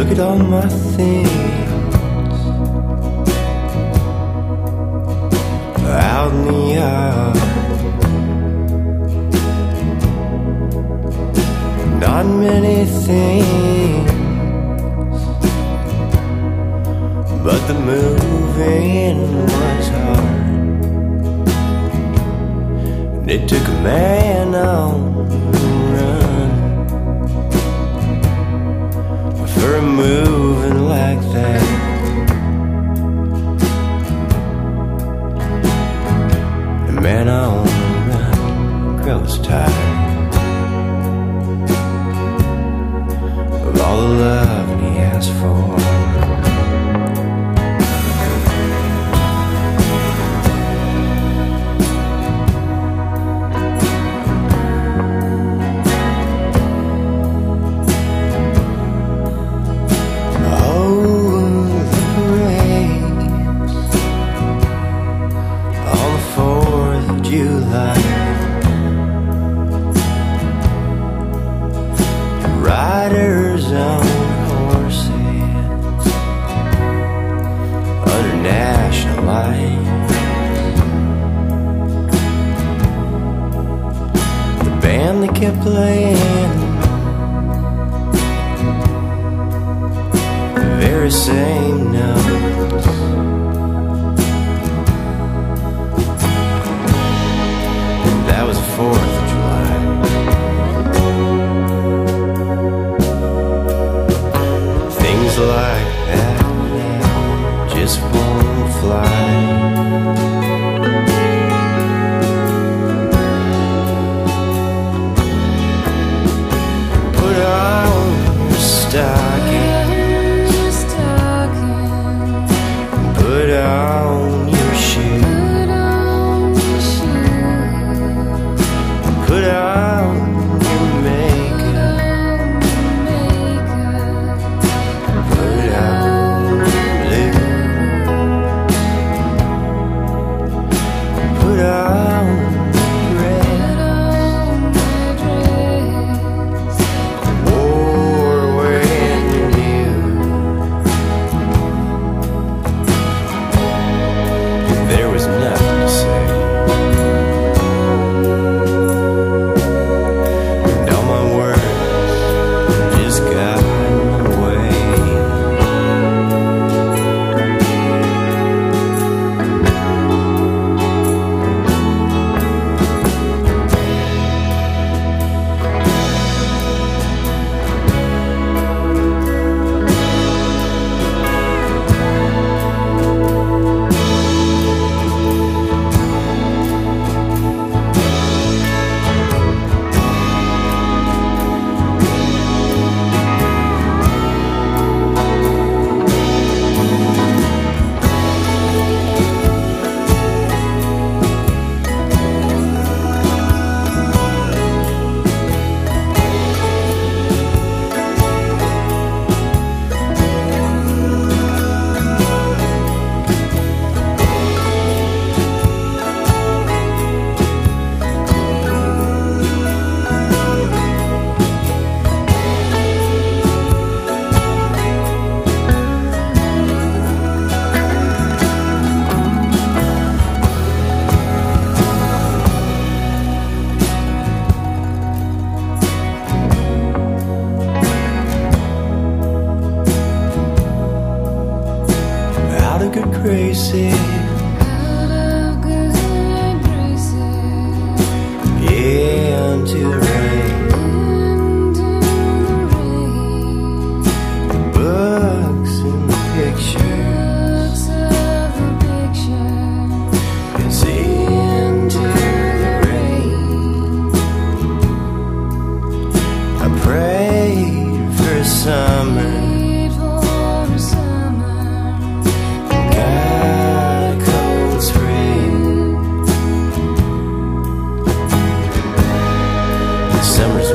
look at all my things out in the yard. Not many things, but the moving was hard. And it took a man on the run for moving like that. The man on the run grows tired of all the love he asked for. Riders on horses under national lights. The band that kept playing the very same notes. That was the 4th of July. Things like that just won't fly. Put on your stockings, put on your shoes, put on your makeup, put on blue, put on dress, wore when you knew there was nothing to say. Out of good graces, into the rain. The books and the pictures is into the rain. I prayed for a summer, got a cold spring. Summer's